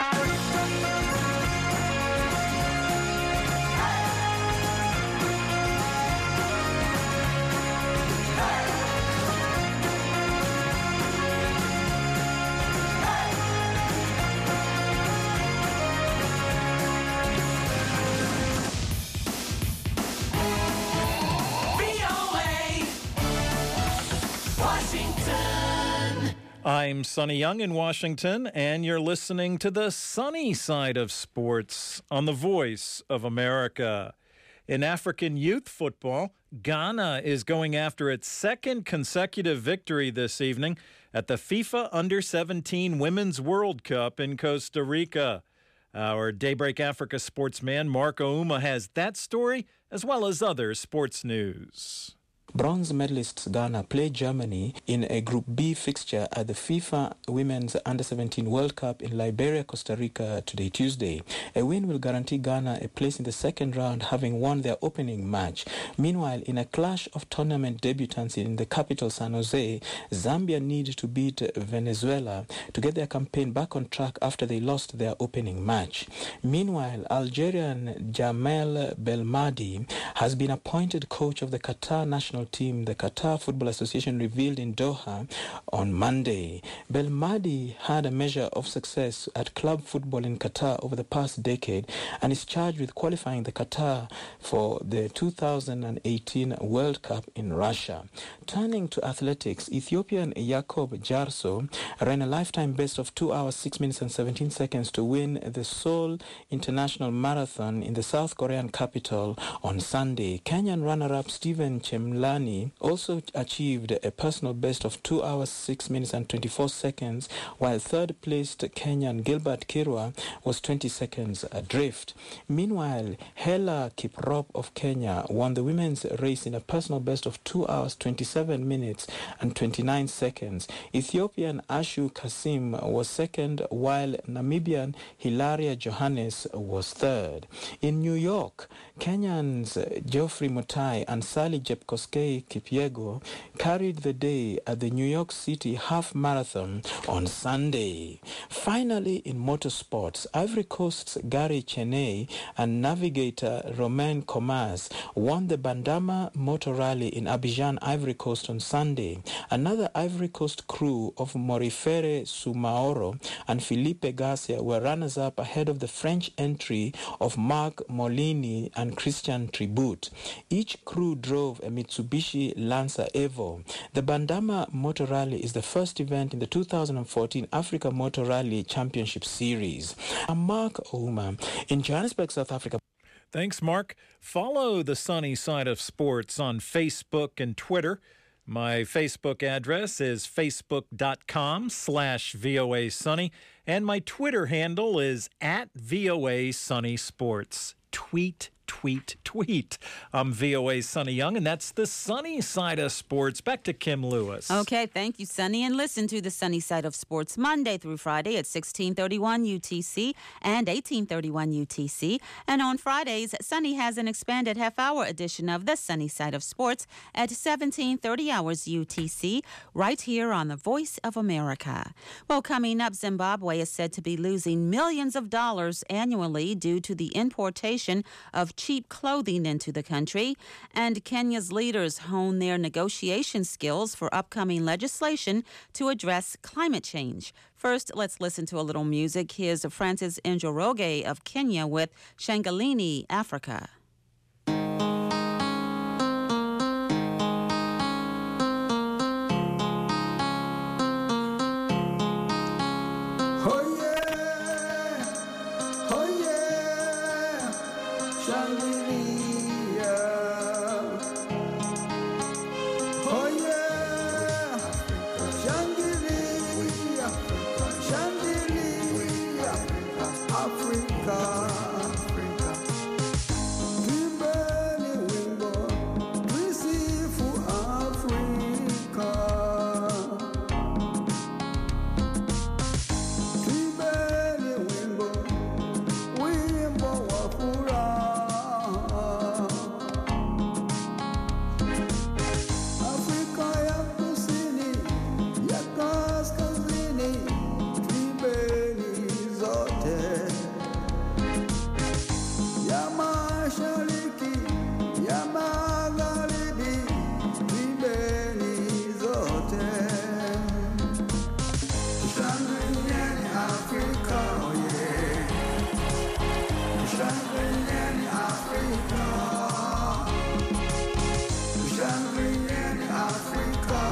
C: I'm Sonny Young in Washington, and you're listening to the sunny side of sports on the Voice of America. In African youth football, Ghana is going after its second consecutive victory this evening at the FIFA under seventeen Women's World Cup in Costa Rica. Our Daybreak Africa sportsman Mark Ouma has that story as well as other sports news.
D: Bronze medalists Ghana play Germany in a Group B fixture at the FIFA Women's under seventeen World Cup in Liberia, Costa Rica today, Tuesday. A win will guarantee Ghana a place in the second round, having won their opening match. Meanwhile, in a clash of tournament debutants in the capital, San Jose, Zambia need to beat Venezuela to get their campaign back on track after they lost their opening match. Meanwhile, Algerian Jamel Belmadi has been appointed coach of the Qatar national team, the Qatar Football Association revealed in Doha on Monday. Belmadi had a measure of success at club football in Qatar over the past decade and is charged with qualifying the Qatar for the two thousand eighteen World Cup in Russia. Turning to athletics, Ethiopian Jacob Jarso ran a lifetime best of two hours, six minutes and seventeen seconds to win the Seoul International Marathon in the South Korean capital on Sunday. Kenyan runner-up Stephen Chemlani also achieved a personal best of two hours, six minutes and twenty-four seconds, while third-placed Kenyan Gilbert Kirwa was twenty seconds adrift. Meanwhile, Hela Kiprop of Kenya won the women's race in a personal best of two hours, twenty-seven minutes and twenty-nine seconds. Ethiopian Ashu Kasim was second, while Namibian Hilaria Johannes was third. In New York, Kenyans Geoffrey Mutai and Sally Jepkoskei Kipyego carried the day at the New York City Half Marathon on Sunday. Finally, in motorsports, Ivory Coast's Gary Cheney and navigator Romain Comas won the Bandama Motor Rally in Abidjan, Ivory Coast on Sunday. Another Ivory Coast crew of Morifere Sumaoro and Felipe Garcia were runners-up ahead of the French entry of Marc Molini and Christian Tribut. Each crew drove a Mitsubishi Lancer Evo. The Bandama Motor Rally is the first event in the two thousand fourteen Africa Motor Rally Championship Series. I'm Mark Ouma in Johannesburg, South Africa.
C: Thanks, Mark. Follow the sunny side of sports on Facebook and Twitter. My Facebook address is facebook.com slash VOA Sunny, and my Twitter handle is at VOA Sunny Sports. Tweet, tweet, tweet. I'm V O A's Sonny Young, and that's the sunny side of sports. Back to Kim Lewis.
F: Okay, thank you, Sonny. And listen to the sunny side of sports Monday through Friday at sixteen thirty-one U T C and eighteen thirty-one U T C. And on Fridays, Sonny has an expanded half-hour edition of the sunny side of sports at seventeen thirty hours U T C, right here on the Voice of America. Well, coming up, Zimbabwe is said to be losing millions of dollars annually due to the importation of cheap clothing into the country, and Kenya's leaders hone their negotiation skills for upcoming legislation to address climate change. First, let's listen to a little music. Here's Francis Njoroge of Kenya with Shangalini, Africa.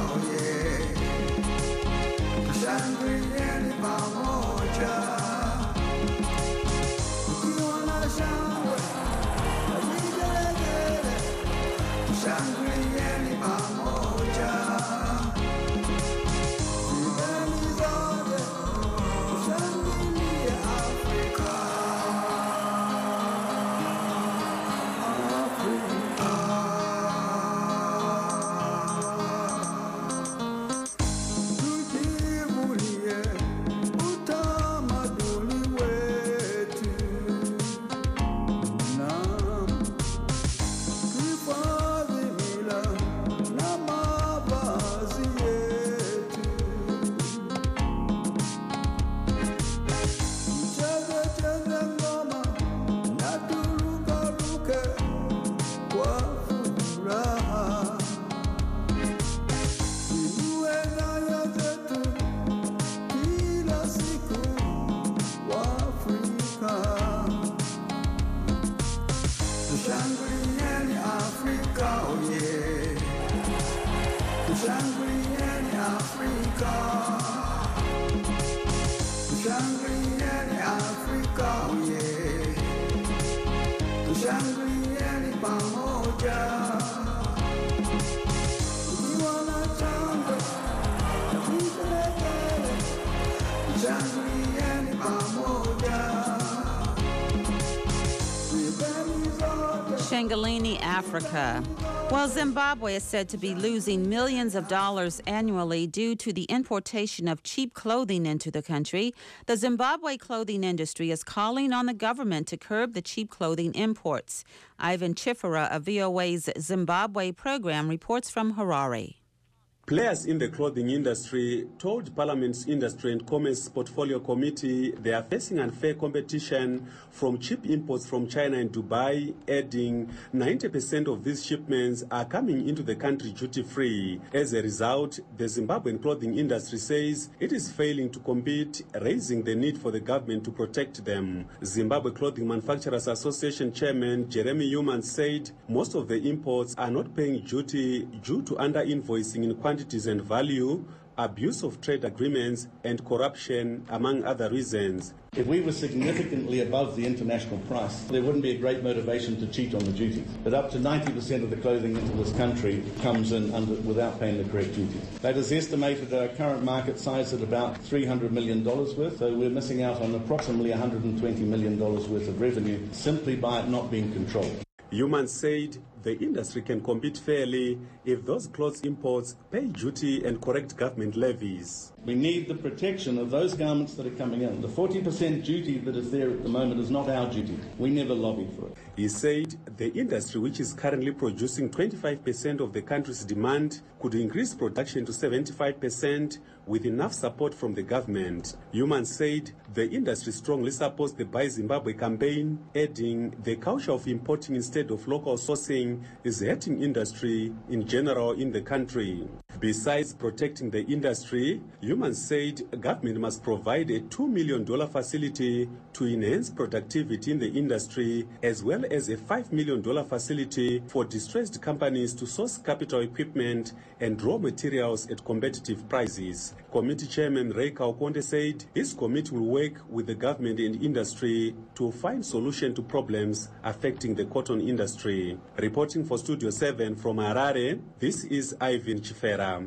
F: Shangalini, Africa. Well, Zimbabwe is said to be losing millions of dollars annually due to the importation of cheap clothing into the country. The Zimbabwe clothing industry is calling on the government to curb the cheap clothing imports. Ivan Chifera of V O A's Zimbabwe program reports from Harare.
B: Players in the clothing industry told Parliament's Industry and Commerce Portfolio Committee they are facing unfair competition from cheap imports from China and Dubai, adding ninety percent of these shipments are coming into the country duty-free. As a result, the Zimbabwean clothing industry says it is failing to compete, raising the need for the government to protect them. Zimbabwe Clothing Manufacturers Association Chairman Jeremy Human said most of the imports are not paying duty due to under-invoicing in quantities and value, abuse of trade agreements, and corruption, among other reasons.
E: If we were significantly above the international price, there wouldn't be a great motivation to cheat on the duties. But up to ninety percent of the clothing into this country comes in under, without paying the correct duties. That is estimated at our current market size at about three hundred million dollars worth, so we're missing out on approximately one hundred twenty million dollars worth of revenue simply by it not being controlled.
B: Human said the industry can compete fairly if those clothes imports pay duty and correct government levies.
E: We need the protection of those garments that are coming in. The forty percent duty that is there at the moment is not our duty. We never lobbied for it.
B: He said the industry, which is currently producing twenty-five percent of the country's demand, could increase production to seventy-five percent with enough support from the government. Human said the industry strongly supports the Buy Zimbabwe campaign, adding the culture of importing instead of local sourcing is hurting industry in general in the country. Besides protecting the industry, Human said government must provide a two million dollars facility to enhance productivity in the industry, as well as a five million dollars facility for distressed companies to source capital equipment and raw materials at competitive prices. Committee Chairman Ray Kaukonde said his committee will work with the government and industry to find solution to problems affecting the cotton industry. Reporting for Studio seven from Harare, this is Ivan Chifera.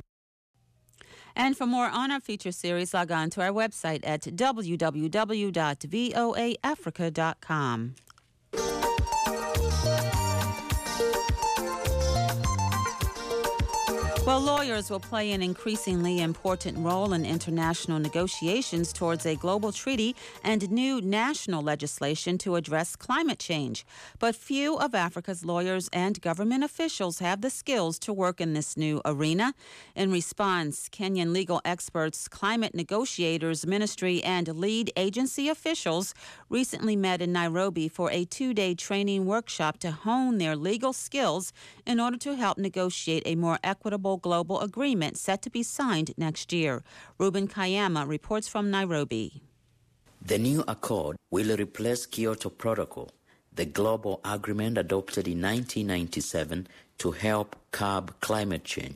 F: And for more on our feature series, log on to our website at w w w dot voa africa dot com. Well, lawyers will play an increasingly important role in international negotiations towards a global treaty and new national legislation to address climate change. But few of Africa's lawyers and government officials have the skills to work in this new arena. In response, Kenyan legal experts, climate negotiators, ministry, and lead agency officials recently met in Nairobi for a two-day training workshop to hone their legal skills in order to help negotiate a more equitable global agreement set to be signed next year. Ruben Kayama reports from Nairobi.
H: The new accord will replace Kyoto Protocol, the global agreement adopted in nineteen ninety-seven to help curb climate change.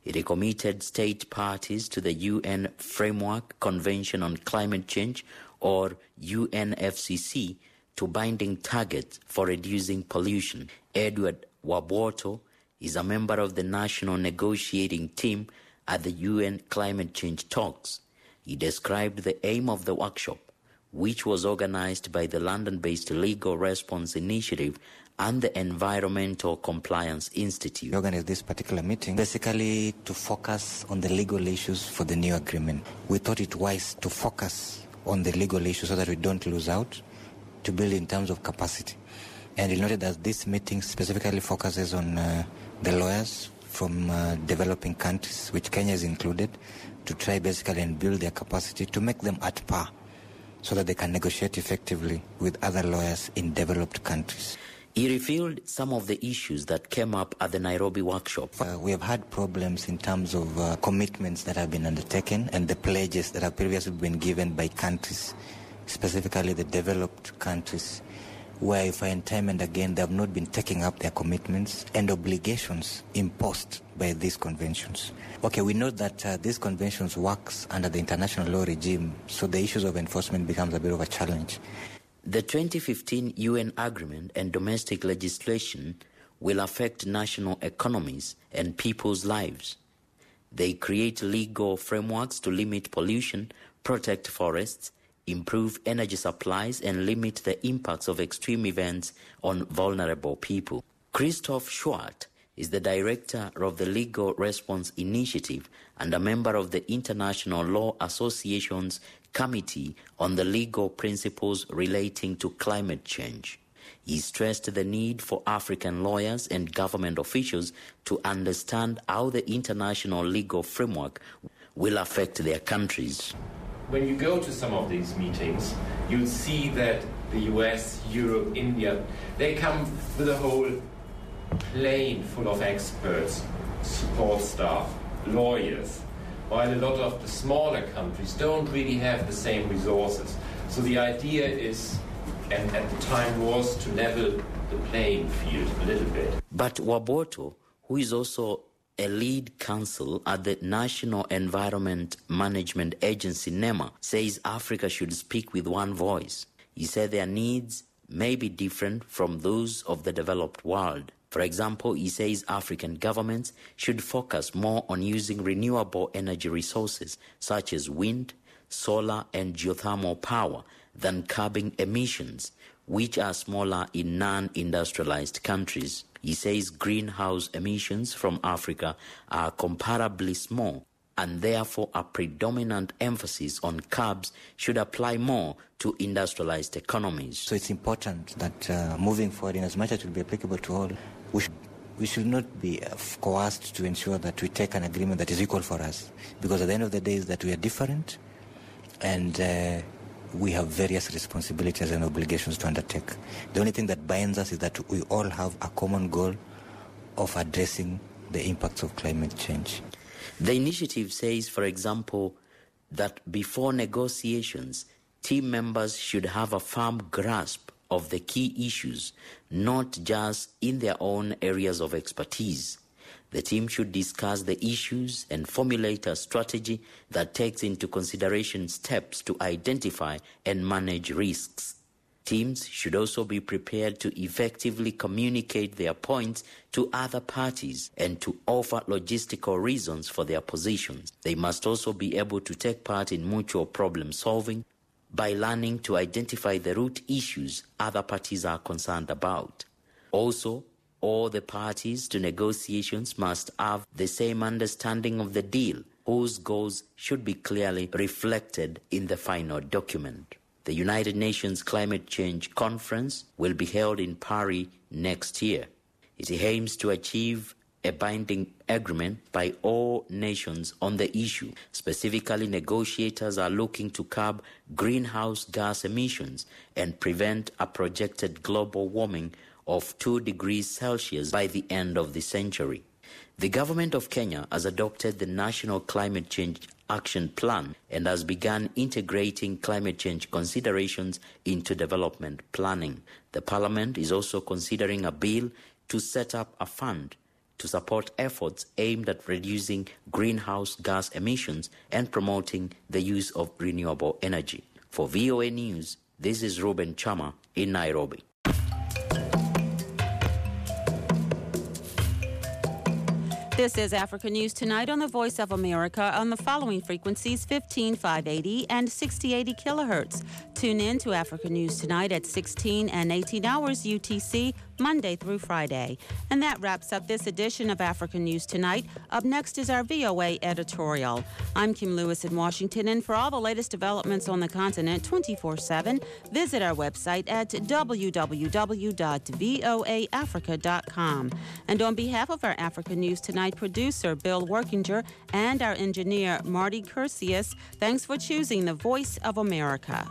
H: It committed state parties to the U N Framework Convention on Climate Change, or U N F C C, to binding targets for reducing pollution. Edward Waboto is a member of the national negotiating team at the U N climate change talks. He described the aim of the workshop, which was organized by the London-based Legal Response Initiative and the Environmental Compliance Institute.
G: We organized this particular meeting basically to focus on the legal issues for the new agreement. We thought it wise to focus on the legal issues so that we don't lose out, to build in terms of capacity. And he noted that this meeting specifically focuses on uh, the lawyers from uh, developing countries, which Kenya is included, to try basically and build their capacity to make them at par so that they can negotiate effectively with other lawyers in developed countries.
H: He revealed some of the issues that came up at the Nairobi workshop.
G: Uh, we have had problems in terms of uh, commitments that have been undertaken and the pledges that have previously been given by countries, specifically the developed countries, where you find time and again they have not been taking up their commitments and obligations imposed by these conventions. Okay, we know that uh, these conventions works under the international law regime, so the issues of enforcement becomes a bit of a challenge.
H: The twenty fifteen U N agreement and domestic legislation will affect national economies and people's lives. They create legal frameworks to limit pollution, protect forests, improve energy supplies, and limit the impacts of extreme events on vulnerable people. Christoph Schwartz is the director of the Legal Response Initiative and a member of the International Law Association's Committee on the Legal Principles Relating to Climate Change. He stressed the need for African lawyers and government officials to understand how the international legal framework will affect their countries.
I: When you go to some of these meetings, you'll see that the U S, Europe, India, they come with a whole plane full of experts, support staff, lawyers, while a lot of the smaller countries don't really have the same resources. So the idea is, and at the time was, to level the playing field a little bit.
H: But Waboto, who is also a lead counsel at the National Environment Management Agency, NEMA, says Africa should speak with one voice. He said their needs may be different from those of the developed world. For example, he says African governments should focus more on using renewable energy resources such as wind, solar, and geothermal power than curbing emissions, which are smaller in non-industrialized countries. He says greenhouse emissions from Africa are comparably small, and therefore a predominant emphasis on carbs should apply more to industrialized economies.
G: So it's important that uh, moving forward, in as much as it will be applicable to all, we should, we should not be uh, coerced to ensure that we take an agreement that is equal for us. Because at the end of the day is that we are different and uh, we have various responsibilities and obligations to undertake. The only thing that binds us is that we all have a common goal of addressing the impacts of climate change.
H: The initiative says, for example, that before negotiations, team members should have a firm grasp of the key issues, not just in their own areas of expertise. The team should discuss the issues and formulate a strategy that takes into consideration steps to identify and manage risks. Teams should also be prepared to effectively communicate their points to other parties and to offer logistical reasons for their positions. They must also be able to take part in mutual problem solving by learning to identify the root issues other parties are concerned about. Also, all the parties to negotiations must have the same understanding of the deal, whose goals should be clearly reflected in the final document. The United Nations Climate Change Conference will be held in Paris next year. It aims to achieve a binding agreement by all nations on the issue. Specifically, negotiators are looking to curb greenhouse gas emissions and prevent a projected global warming of two degrees Celsius by the end of the century. The government of Kenya has adopted the National Climate Change Action Plan and has begun integrating climate change considerations into development planning. The Parliament is also considering a bill to set up a fund to support efforts aimed at reducing greenhouse gas emissions and promoting the use of renewable energy. For V O A News, this is Ruben Chama in Nairobi.
F: This is Africa News Tonight on the Voice of America on the following frequencies: fifteen five eighty and sixty eighty kilohertz. Tune in to Africa News Tonight at sixteen and eighteen hours U T C, Monday through Friday. And that wraps up this edition of Africa News Tonight. Up next is our V O A editorial. I'm Kim Lewis in Washington, and for all the latest developments on the continent twenty-four seven, visit our website at w w w dot voa africa dot com. And on behalf of our Africa News Tonight producer, Bill Workinger, and our engineer, Marty Curcius, thanks for choosing the Voice of America.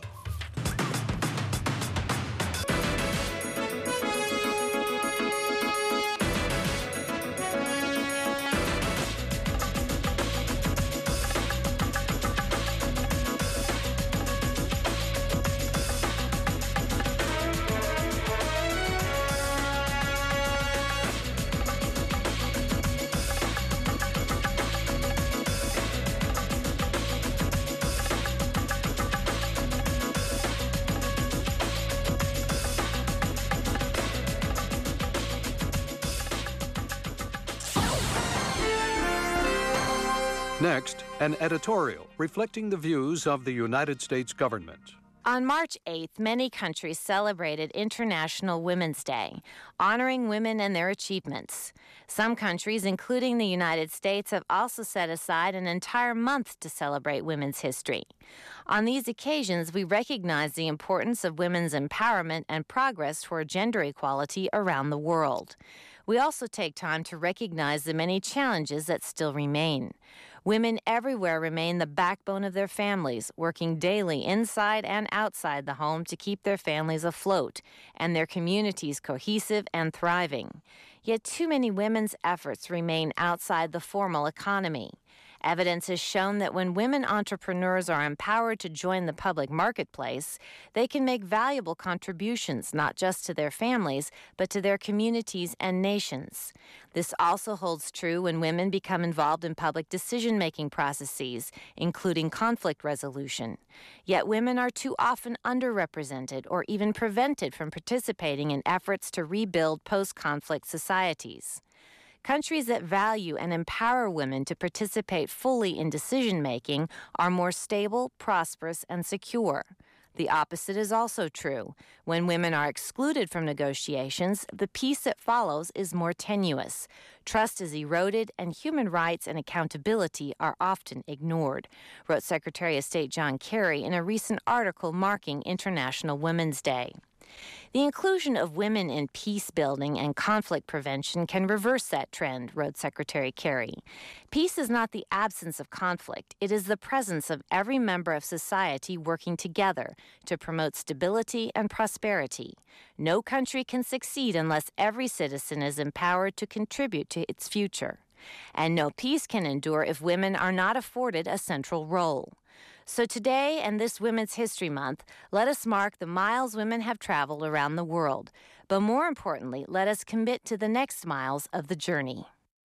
J: Next, an editorial reflecting the views of the United States government.
K: On March eighth, many countries celebrated International Women's Day, honoring women and their achievements. Some countries, including the United States, have also set aside an entire month to celebrate women's history. On these occasions, we recognize the importance of women's empowerment and progress toward gender equality around the world. We also take time to recognize the many challenges that still remain. Women everywhere remain the backbone of their families, working daily inside and outside the home to keep their families afloat and their communities cohesive and thriving. Yet too many women's efforts remain outside the formal economy. Evidence has shown that when women entrepreneurs are empowered to join the public marketplace, they can make valuable contributions not just to their families, but to their communities and nations. This also holds true when women become involved in public decision-making processes, including conflict resolution. Yet women are too often underrepresented or even prevented from participating in efforts to rebuild post-conflict societies. Countries that value and empower women to participate fully in decision-making are more stable, prosperous, and secure. The opposite is also true. When women are excluded from negotiations, the peace that follows is more tenuous. Trust is eroded, and human rights and accountability are often ignored, wrote Secretary of State John Kerry in a recent article marking International Women's Day. The inclusion of women in peace building and conflict prevention can reverse that trend, wrote Secretary Kerry. Peace is not the absence of conflict. It is the presence of every member of society working together to promote stability and prosperity. No country can succeed unless every citizen is empowered to contribute to its future. And no peace can endure if women are not afforded a central role. So today and this Women's History Month, let us mark the miles women have traveled around the world. But more importantly, let us commit to the next miles of the journey.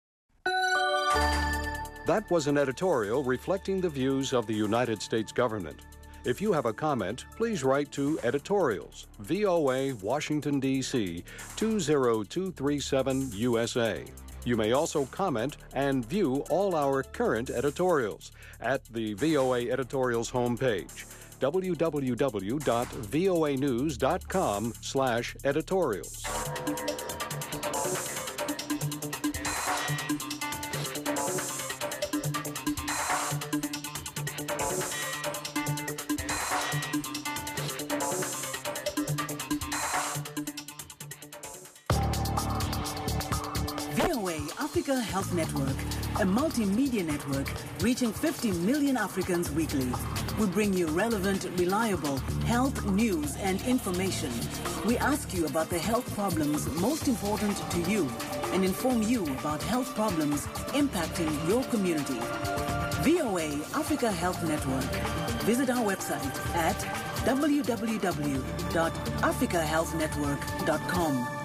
J: That was an editorial reflecting the views of the United States government. If you have a comment, please write to Editorials, V O A, Washington, D C two zero two three seven U S A. You may also comment and view all our current editorials at the V O A Editorials homepage, w w w dot voa news dot com slash editorials.
L: V O A Africa Health Network, a multimedia network reaching fifty million Africans weekly. We bring you relevant, reliable health news and information. We ask you about the health problems most important to you and inform you about health problems impacting your community. V O A Africa Health Network. Visit our website at w w w dot africa health network dot com.